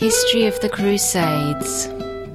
History of the Crusades.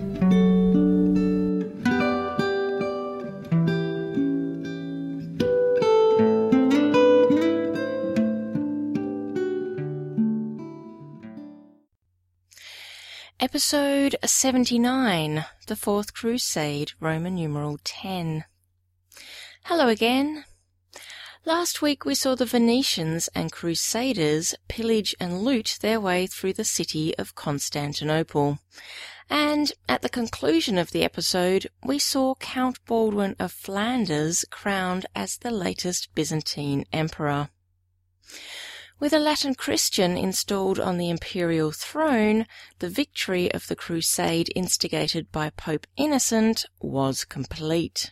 Episode 79, The Fourth Crusade, Roman numeral 10. Hello again. Last week we saw the Venetians and Crusaders pillage and loot their way through the city of Constantinople. And at the conclusion of the episode, we saw Count Baldwin of Flanders crowned as the latest Byzantine emperor. With a Latin Christian installed on the imperial throne, the victory of the crusade instigated by Pope Innocent was complete.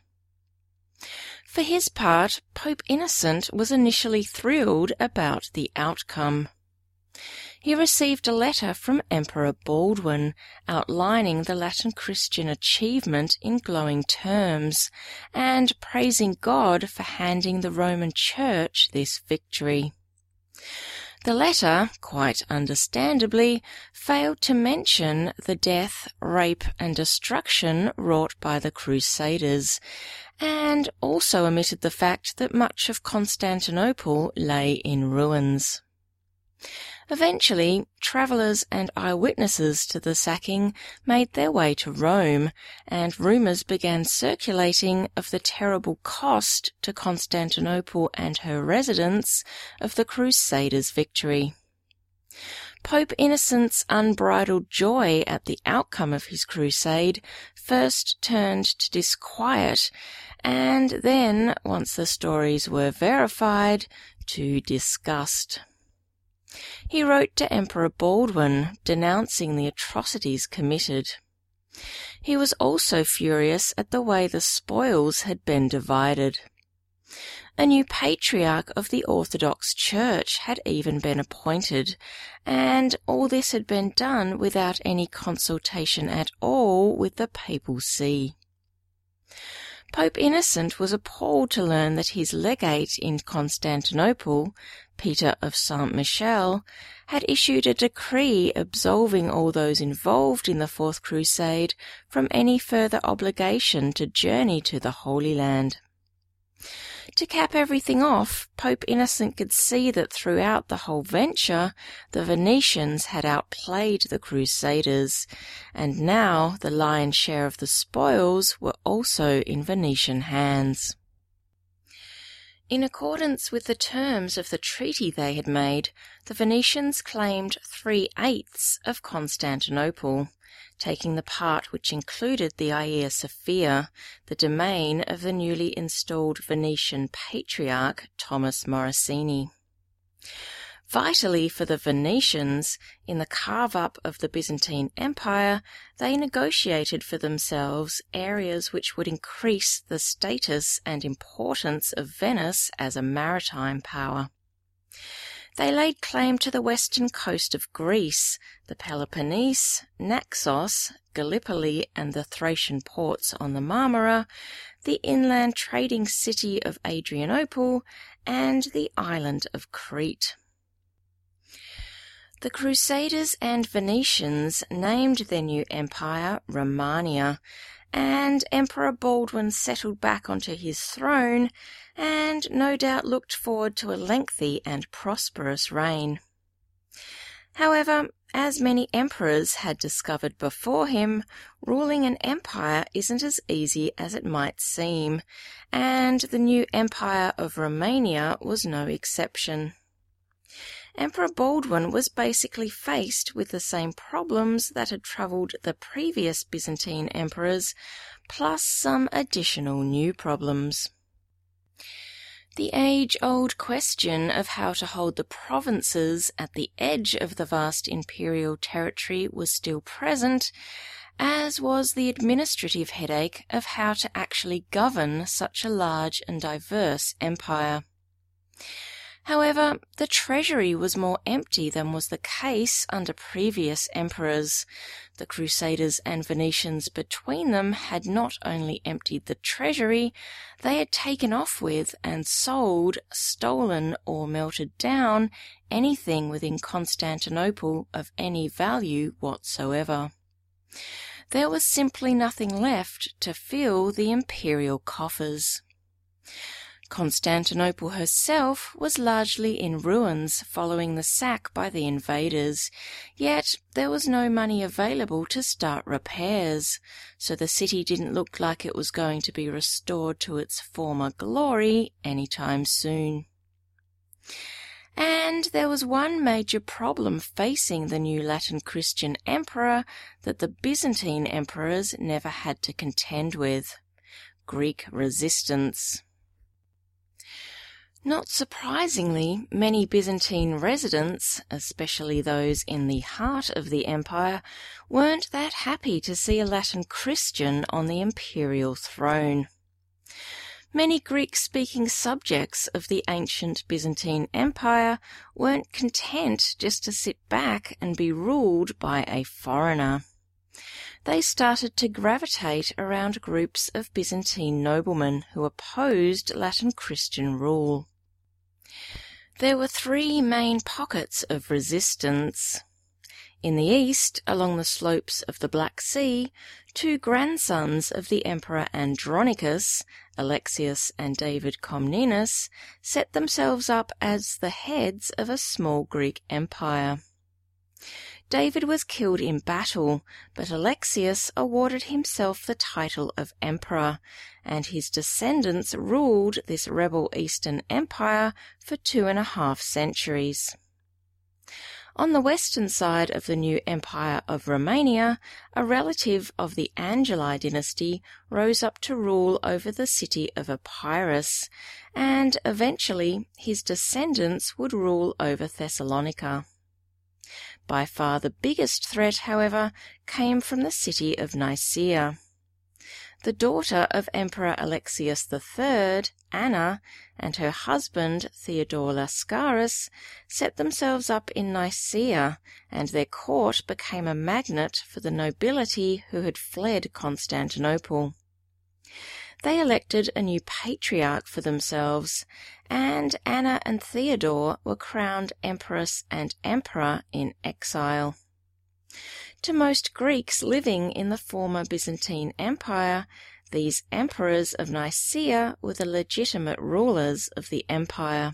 For his part, Pope Innocent was initially thrilled about the outcome. He received a letter from Emperor Baldwin outlining the Latin Christian achievement in glowing terms and praising God for handing the Roman Church this victory. The letter, quite understandably, failed to mention the death, rape and destruction wrought by the Crusaders, and also omitted the fact that much of Constantinople lay in ruins. Eventually, travellers and eyewitnesses to the sacking made their way to Rome, and rumours began circulating of the terrible cost to Constantinople and her residents of the Crusaders' victory. Pope Innocent's unbridled joy at the outcome of his crusade first turned to disquiet, and then, once the stories were verified, to disgust. He wrote to Emperor Baldwin, denouncing the atrocities committed. He was also furious at the way the spoils had been divided. A new patriarch of the Orthodox Church had even been appointed, and all this had been done without any consultation at all with the Papal See. Pope Innocent was appalled to learn that his legate in Constantinople, Peter of Saint-Michel, had issued a decree absolving all those involved in the Fourth Crusade from any further obligation to journey to the Holy Land. To cap everything off, Pope Innocent could see that throughout the whole venture, the Venetians had outplayed the Crusaders, and now the lion's share of the spoils were also in Venetian hands. In accordance with the terms of the treaty they had made, the Venetians claimed 3/8 of Constantinople, taking the part which included the Hagia Sophia, the domain of the newly installed Venetian Patriarch Thomas Morosini. Vitally for the Venetians, in the carve-up of the Byzantine Empire, they negotiated for themselves areas which would increase the status and importance of Venice as a maritime power. They laid claim to the western coast of Greece, the Peloponnese, Naxos, Gallipoli and the Thracian ports on the Marmara, the inland trading city of Adrianople, and the island of Crete. The Crusaders and Venetians named their new empire Romania, and Emperor Baldwin settled back onto his throne and no doubt looked forward to a lengthy and prosperous reign. However, as many emperors had discovered before him, ruling an empire isn't as easy as it might seem, and the new empire of Romania was no exception. Emperor Baldwin was basically faced with the same problems that had troubled the previous Byzantine emperors, plus some additional new problems. The age-old question of how to hold the provinces at the edge of the vast imperial territory was still present, as was the administrative headache of how to actually govern such a large and diverse empire. However, the treasury was more empty than was the case under previous emperors. The Crusaders and Venetians between them had not only emptied the treasury, they had taken off with and sold, stolen or melted down anything within Constantinople of any value whatsoever. There was simply nothing left to fill the imperial coffers. Constantinople herself was largely in ruins following the sack by the invaders, yet there was no money available to start repairs, so the city didn't look like it was going to be restored to its former glory anytime soon. And there was one major problem facing the new Latin Christian emperor that the Byzantine emperors never had to contend with: Greek resistance. Not surprisingly, many Byzantine residents, especially those in the heart of the empire, weren't that happy to see a Latin Christian on the imperial throne. Many Greek-speaking subjects of the ancient Byzantine Empire weren't content just to sit back and be ruled by a foreigner. They started to gravitate around groups of Byzantine noblemen who opposed Latin Christian rule. There were three main pockets of resistance. In the east, along the slopes of the Black Sea, two grandsons of the Emperor Andronicus, Alexius and David Comnenus, set themselves up as the heads of a small Greek empire. David was killed in battle, but Alexius awarded himself the title of emperor, and his descendants ruled this rebel Eastern Empire for 2.5 centuries. On the western side of the new Empire of Romania, a relative of the Angeli dynasty rose up to rule over the city of Epirus, and eventually his descendants would rule over Thessalonica. By far the biggest threat, however, came from the city of Nicaea. The daughter of Emperor Alexius III, Anna, and her husband Theodore Lascaris set themselves up in Nicaea, and their court became a magnet for the nobility who had fled Constantinople. They elected a new patriarch for themselves, and Anna and Theodore were crowned empress and emperor in exile. To most Greeks living in the former Byzantine Empire, these emperors of Nicaea were the legitimate rulers of the empire.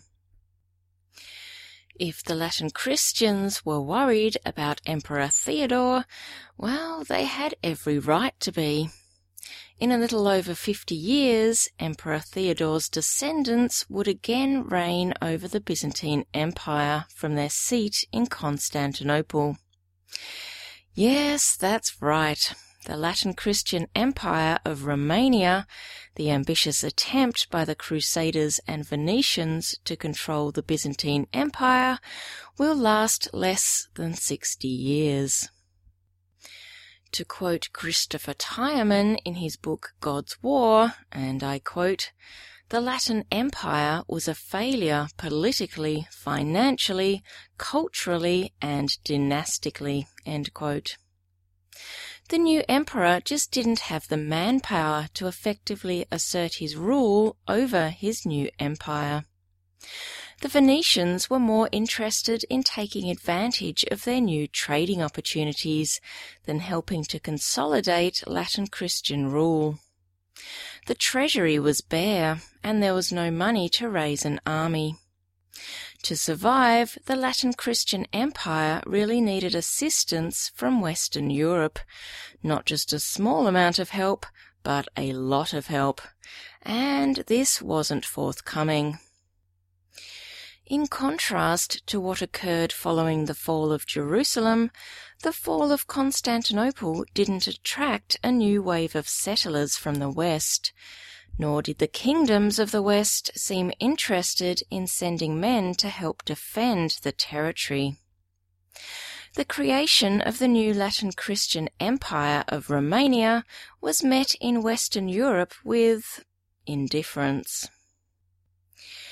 If the Latin Christians were worried about Emperor Theodore, well, they had every right to be. In a little over 50 years, Emperor Theodore's descendants would again reign over the Byzantine Empire from their seat in Constantinople. Yes, that's right. The Latin Christian Empire of Romania, the ambitious attempt by the Crusaders and Venetians to control the Byzantine Empire, will last less than 60 years. To quote Christopher Tyerman in his book God's War, and I quote, "The Latin Empire was a failure politically, financially, culturally, and dynastically," end quote. The new emperor just didn't have the manpower to effectively assert his rule over his new empire. The Venetians were more interested in taking advantage of their new trading opportunities than helping to consolidate Latin Christian rule. The treasury was bare, and there was no money to raise an army. To survive, the Latin Christian Empire really needed assistance from Western Europe, not just a small amount of help, but a lot of help, and this wasn't forthcoming. In contrast to what occurred following the fall of Jerusalem, the fall of Constantinople didn't attract a new wave of settlers from the West, nor did the kingdoms of the West seem interested in sending men to help defend the territory. The creation of the new Latin Christian Empire of Romania was met in Western Europe with indifference.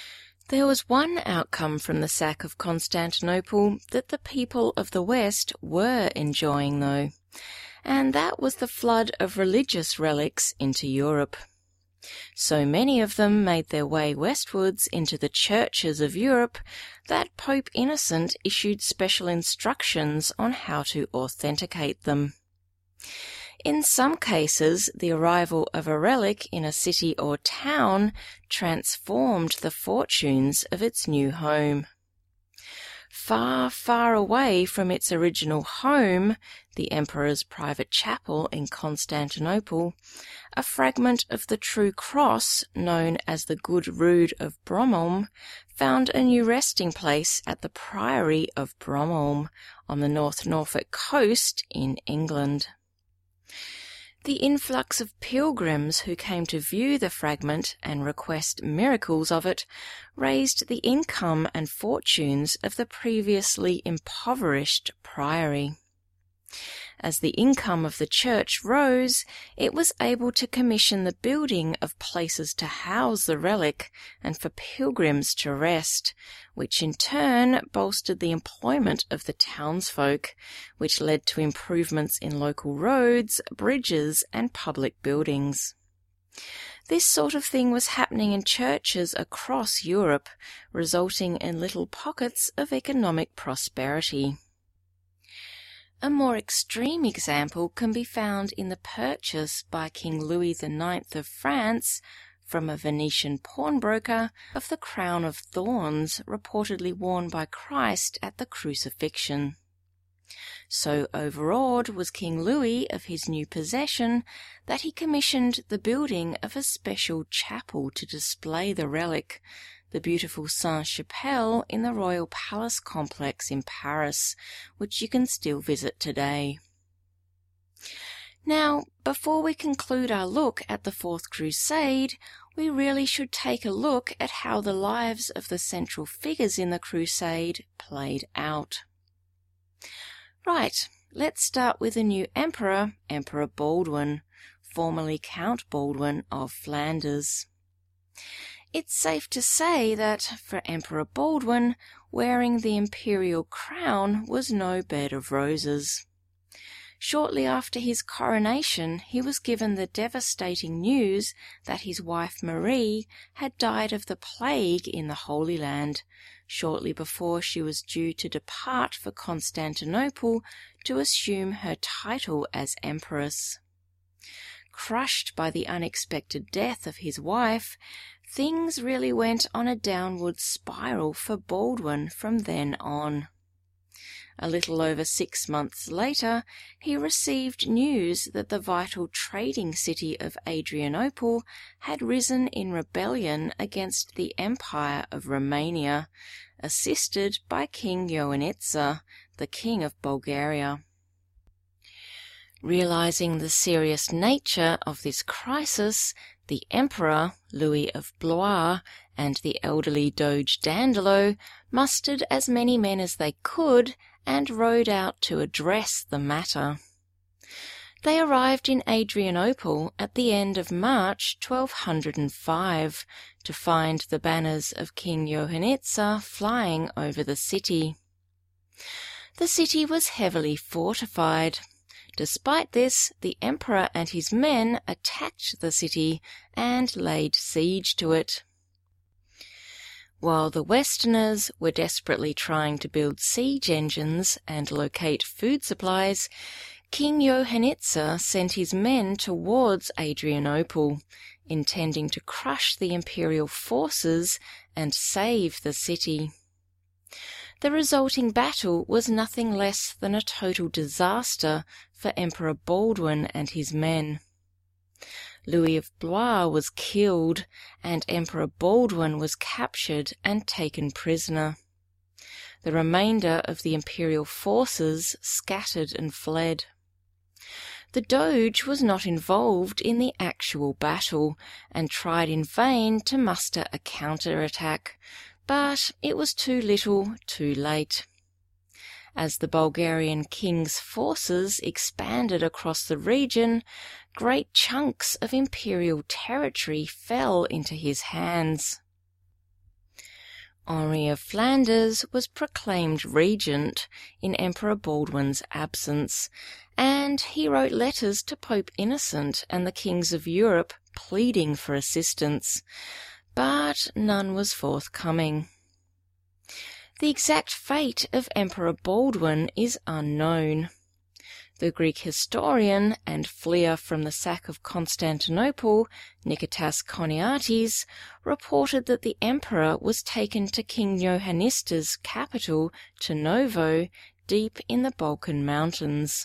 There was one outcome from the sack of Constantinople that the people of the West were enjoying, though, and that was the flood of religious relics into Europe. So many of them made their way westwards into the churches of Europe that Pope Innocent issued special instructions on how to authenticate them. In some cases, the arrival of a relic in a city or town transformed the fortunes of its new home. Far, far away from its original home, the emperor's private chapel in Constantinople, a fragment of the true cross, known as the Good Rood of Bromholm, found a new resting place at the Priory of Bromholm on the North Norfolk coast in England. The influx of pilgrims who came to view the fragment and request miracles of it raised the income and fortunes of the previously impoverished priory. As the income of the church rose, it was able to commission the building of places to house the relic and for pilgrims to rest, which in turn bolstered the employment of the townsfolk, which led to improvements in local roads, bridges, and public buildings. This sort of thing was happening in churches across Europe, resulting in little pockets of economic prosperity. A more extreme example can be found in the purchase by King Louis IX of France, from a Venetian pawnbroker, of the crown of thorns reportedly worn by Christ at the crucifixion. So overawed was King Louis of his new possession that he commissioned the building of a special chapel to display the relic, the beautiful Sainte-Chapelle in the Royal Palace complex in Paris, which you can still visit today. Now, before we conclude our look at the Fourth Crusade, we really should take a look at how the lives of the central figures in the crusade played out. Right, let's start with the new emperor, Emperor Baldwin, formerly Count Baldwin of Flanders. It's safe to say that, for Emperor Baldwin, wearing the imperial crown was no bed of roses. Shortly after his coronation, he was given the devastating news that his wife Marie had died of the plague in the Holy Land, shortly before she was due to depart for Constantinople to assume her title as empress. Crushed by the unexpected death of his wife, things really went on a downward spiral for Baldwin from then on. A little over 6 months later, he received news that the vital trading city of Adrianople had risen in rebellion against the Empire of Romania, assisted by King Ioannița, the King of Bulgaria. Realizing the serious nature of this crisis, the Emperor, Louis of Blois, and the elderly Doge Dandolo mustered as many men as they could and rode out to address the matter. They arrived in Adrianople at the end of March 1205 to find the banners of King Ioannița flying over the city. The city was heavily fortified. Despite this, the emperor and his men attacked the city and laid siege to it. While the Westerners were desperately trying to build siege engines and locate food supplies, King Ioannița sent his men towards Adrianople, intending to crush the imperial forces and save the city. The resulting battle was nothing less than a total disaster for Emperor Baldwin and his men. Louis of Blois was killed, and Emperor Baldwin was captured and taken prisoner. The remainder of the imperial forces scattered and fled. The Doge was not involved in the actual battle, and tried in vain to muster a counterattack, but it was too little, too late. As the Bulgarian king's forces expanded across the region, great chunks of imperial territory fell into his hands. Henri of Flanders was proclaimed regent in Emperor Baldwin's absence, and he wrote letters to Pope Innocent and the kings of Europe pleading for assistance, but none was forthcoming. The exact fate of Emperor Baldwin is unknown. The Greek historian and fleer from the sack of Constantinople, Niketas Choniates, reported that the emperor was taken to King Johannista's capital, Tarnovo, deep in the Balkan Mountains.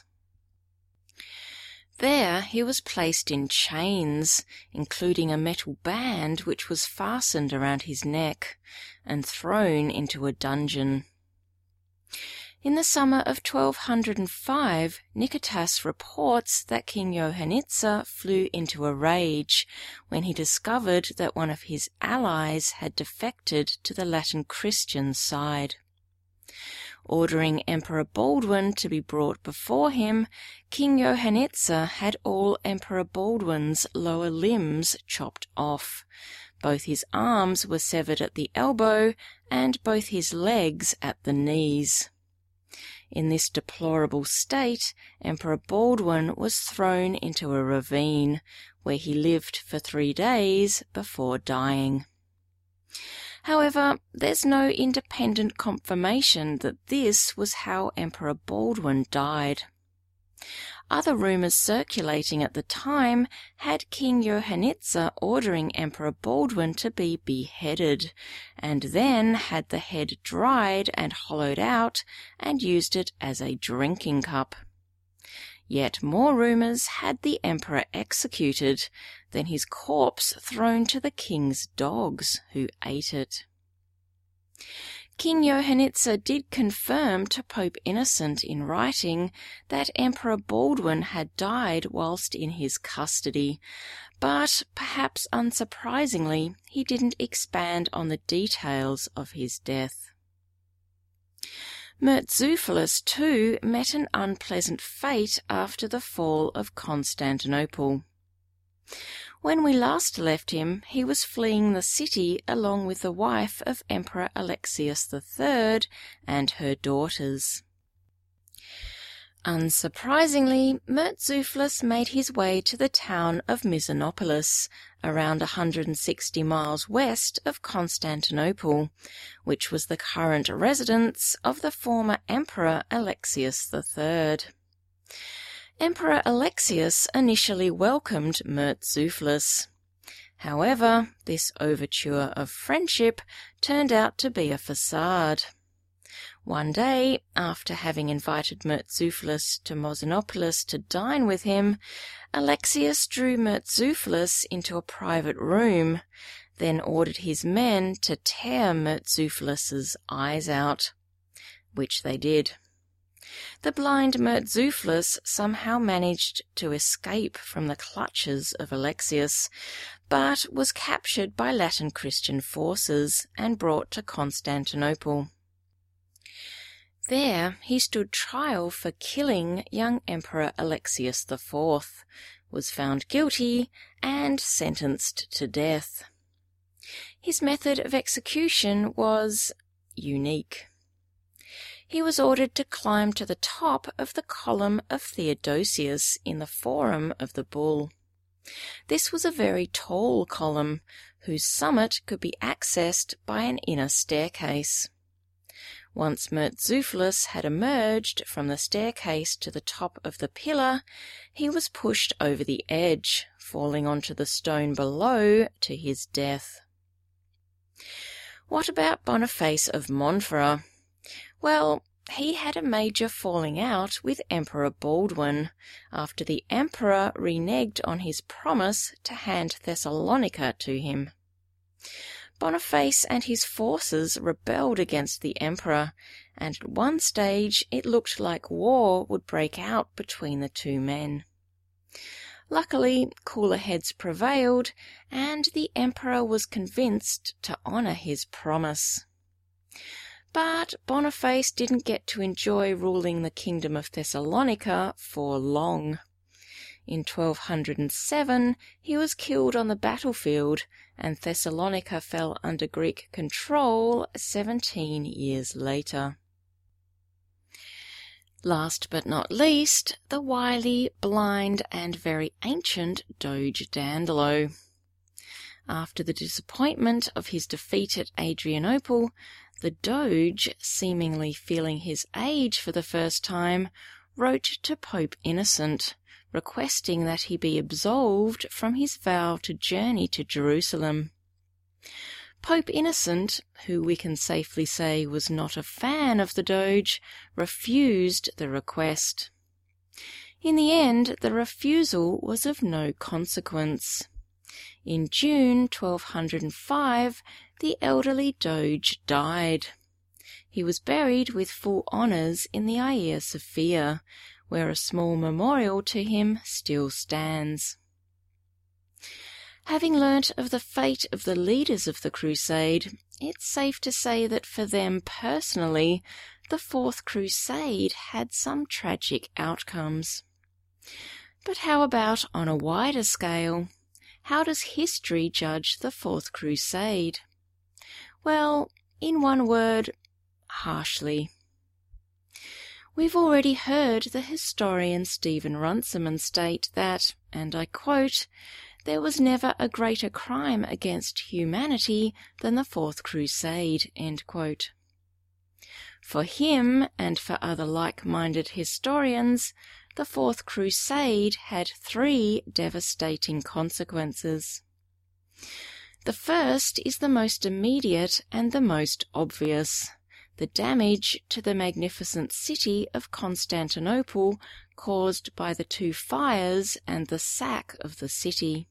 There he was placed in chains, including a metal band which was fastened around his neck, and thrown into a dungeon. In the summer of 1205, Niketas reports that King Johannitsa flew into a rage when he discovered that one of his allies had defected to the Latin Christian side. Ordering Emperor Baldwin to be brought before him, King Johannitsa had all Emperor Baldwin's lower limbs chopped off. Both his arms were severed at the elbow, and both his legs at the knees. In this deplorable state, Emperor Baldwin was thrown into a ravine, where he lived for 3 days before dying. However, there's no independent confirmation that this was how Emperor Baldwin died. Other rumours circulating at the time had King Johannitsa ordering Emperor Baldwin to be beheaded, and then had the head dried and hollowed out and used it as a drinking cup. Yet more rumours had the emperor executed, then his corpse thrown to the king's dogs, who ate it. King Johannitsa did confirm to Pope Innocent in writing that Emperor Baldwin had died whilst in his custody, but perhaps unsurprisingly he didn't expand on the details of his death. Murtzuphlus too met an unpleasant fate after the fall of Constantinople. When we last left him, he was fleeing the city along with the wife of Emperor Alexius III and her daughters. Unsurprisingly, Murtzuphlus made his way to the town of Mysonopolis, around 160 miles west of Constantinople, which was the current residence of the former Emperor Alexius III. Emperor Alexius initially welcomed Murtzuphlus. However, this overture of friendship turned out to be a facade. One day, after having invited Murtzuphlus to Mysonopolis to dine with him, Alexius drew Murtzuphlus into a private room, then ordered his men to tear Murtzuphlus' eyes out, which they did. The blind Murtzuphlus somehow managed to escape from the clutches of Alexius, but was captured by Latin Christian forces and brought to Constantinople. There he stood trial for killing young Emperor Alexius IV, was found guilty, and sentenced to death. His method of execution was unique. He was ordered to climb to the top of the column of Theodosius in the Forum of the Bull. This was a very tall column, whose summit could be accessed by an inner staircase. Once Murtzuphlus had emerged from the staircase to the top of the pillar, he was pushed over the edge, falling onto the stone below to his death. What about Boniface of Montferrat? Well, he had a major falling out with Emperor Baldwin, after the emperor reneged on his promise to hand Thessalonica to him. Boniface and his forces rebelled against the emperor, and at one stage it looked like war would break out between the two men. Luckily, cooler heads prevailed, and the emperor was convinced to honour his promise. But Boniface didn't get to enjoy ruling the kingdom of Thessalonica for long. In 1207 he was killed on the battlefield, and Thessalonica fell under Greek control 17 years later. Last but not least, the wily, blind, and very ancient Doge Dandolo. After the disappointment of his defeat at Adrianople, the Doge, seemingly feeling his age for the first time, wrote to Pope Innocent, requesting that he be absolved from his vow to journey to Jerusalem. Pope Innocent, who we can safely say was not a fan of the Doge, refused the request. In the end, the refusal was of no consequence. In June 1205, the elderly Doge died. He was buried with full honours in the Hagia Sophia, where a small memorial to him still stands. Having learnt of the fate of the leaders of the crusade, it's safe to say that for them personally, the Fourth Crusade had some tragic outcomes. But how about on a wider scale? How does history judge the Fourth Crusade? Well, in one word, harshly. We've already heard the historian Stephen Runciman state that, and I quote, "There was never a greater crime against humanity than the Fourth Crusade," end quote. For him, and for other like-minded historians, the Fourth Crusade had 3 devastating consequences. The first is the most immediate and the most obvious: the damage to the magnificent city of Constantinople caused by the 2 fires and the sack of the city.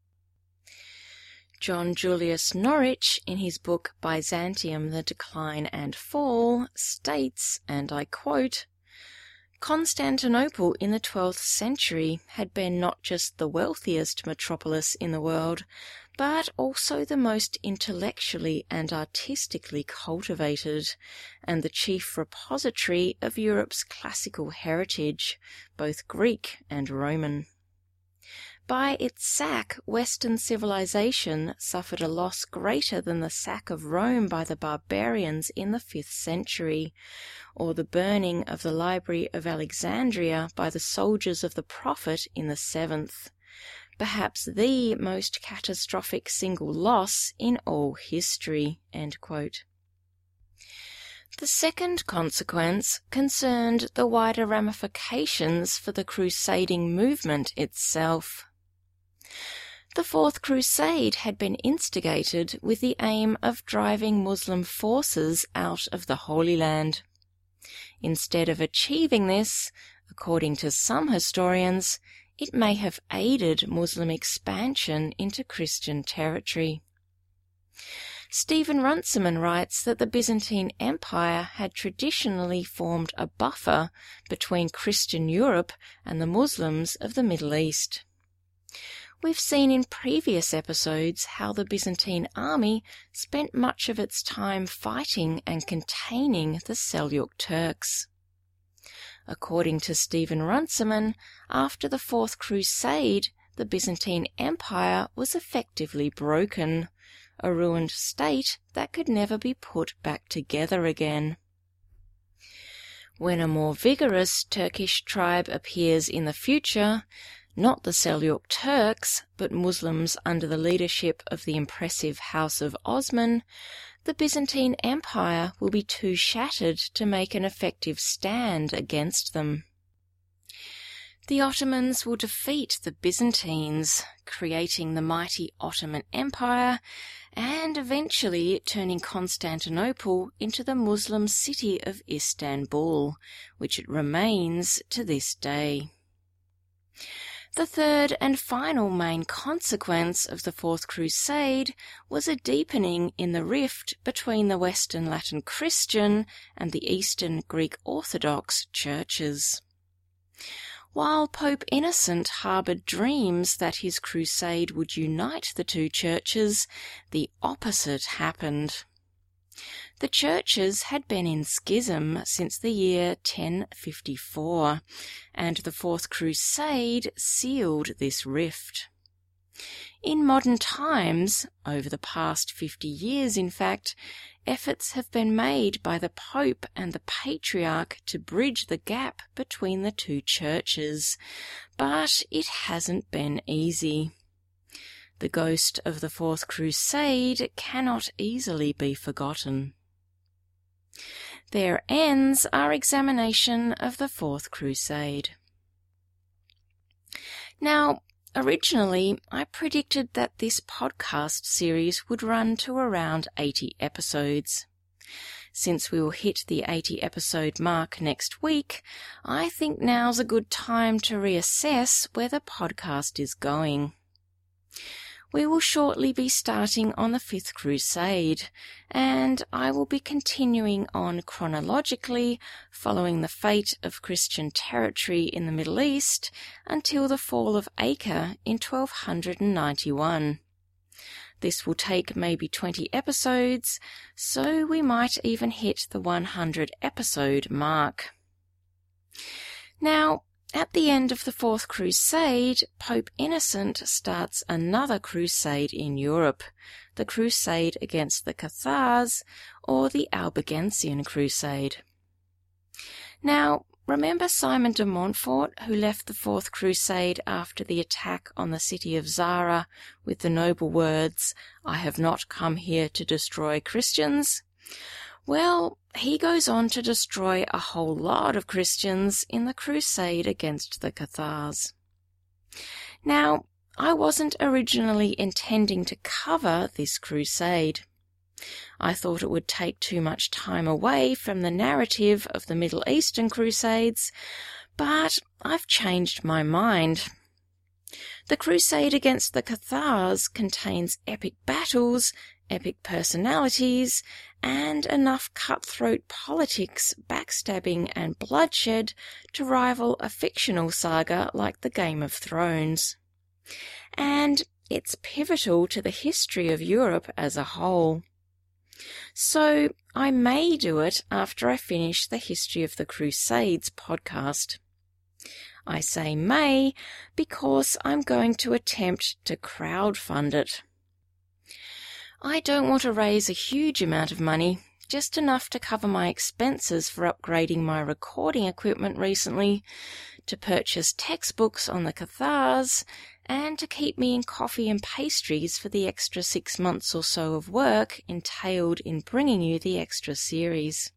John Julius Norwich, in his book Byzantium, The Decline and Fall, states, and I quote, "Constantinople in the 12th century had been not just the wealthiest metropolis in the world, but also the most intellectually and artistically cultivated, and the chief repository of Europe's classical heritage, both Greek and Roman. By its sack, Western civilization suffered a loss greater than the sack of Rome by the barbarians in the 5th century, or the burning of the Library of Alexandria by the soldiers of the Prophet in the 7th, perhaps the most catastrophic single loss in all history." End quote. The second consequence concerned the wider ramifications for the crusading movement itself. The Fourth Crusade had been instigated with the aim of driving Muslim forces out of the Holy Land. Instead of achieving this, according to some historians, it may have aided Muslim expansion into Christian territory. Stephen Runciman writes that the Byzantine Empire had traditionally formed a buffer between Christian Europe and the Muslims of the Middle East. We've seen in previous episodes how the Byzantine army spent much of its time fighting and containing the Seljuk Turks. According to Stephen Runciman, after the Fourth Crusade, the Byzantine Empire was effectively broken, a ruined state that could never be put back together again. When a more vigorous Turkish tribe appears in the future, not the Seljuk Turks, but Muslims under the leadership of the impressive House of Osman, the Byzantine Empire will be too shattered to make an effective stand against them. The Ottomans will defeat the Byzantines, creating the mighty Ottoman Empire, and eventually turning Constantinople into the Muslim city of Istanbul, which it remains to this day. The third and final main consequence of the Fourth Crusade was a deepening in the rift between the Western Latin Christian and the Eastern Greek Orthodox churches. While Pope Innocent harboured dreams that his crusade would unite the two churches, the opposite happened. The churches had been in schism since the year 1054, and the Fourth Crusade sealed this rift. In modern times, over the past 50 years in fact, efforts have been made by the Pope and the Patriarch to bridge the gap between the two churches, but it hasn't been easy. The ghost of the Fourth Crusade cannot easily be forgotten. There ends our examination of the Fourth Crusade. Now, originally, I predicted that this podcast series would run to around 80 episodes. Since we will hit the 80 episode mark next week, I think now's a good time to reassess where the podcast is going. We will shortly be starting on the Fifth Crusade, and I will be continuing on chronologically, following the fate of Christian territory in the Middle East until the fall of Acre in 1291. This will take maybe 20 episodes, so we might even hit the 100 episode mark. Now, at the end of the Fourth Crusade, Pope Innocent starts another crusade in Europe, the Crusade against the Cathars, or the Albigensian Crusade. Now, remember Simon de Montfort, who left the Fourth Crusade after the attack on the city of Zara with the noble words, "I have not come here to destroy Christians"? Well, he goes on to destroy a whole lot of Christians in the crusade against the Cathars. Now, I wasn't originally intending to cover this crusade. I thought it would take too much time away from the narrative of the Middle Eastern Crusades, but I've changed my mind. The crusade against the Cathars contains epic battles, epic personalities, and enough cutthroat politics, backstabbing, and bloodshed to rival a fictional saga like the Game of Thrones. And it's pivotal to the history of Europe as a whole. So I may do it after I finish the History of the Crusades podcast. I say may because I'm going to attempt to crowdfund it. I don't want to raise a huge amount of money, just enough to cover my expenses for upgrading my recording equipment recently, to purchase textbooks on the Cathars, and to keep me in coffee and pastries for the extra 6 months or so of work entailed in bringing you the extra series.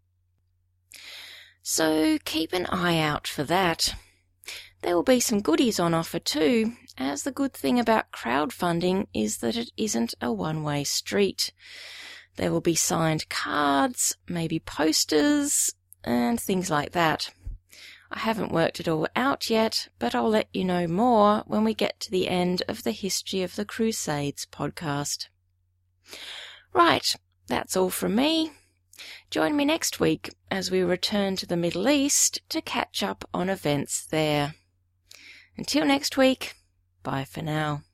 So keep an eye out for that. There will be some goodies on offer too, as the good thing about crowdfunding is that it isn't a one-way street. There will be signed cards, maybe posters, and things like that. I haven't worked it all out yet, but I'll let you know more when we get to the end of the History of the Crusades podcast. Right, that's all from me. Join me next week as we return to the Middle East to catch up on events there. Until next week, bye for now.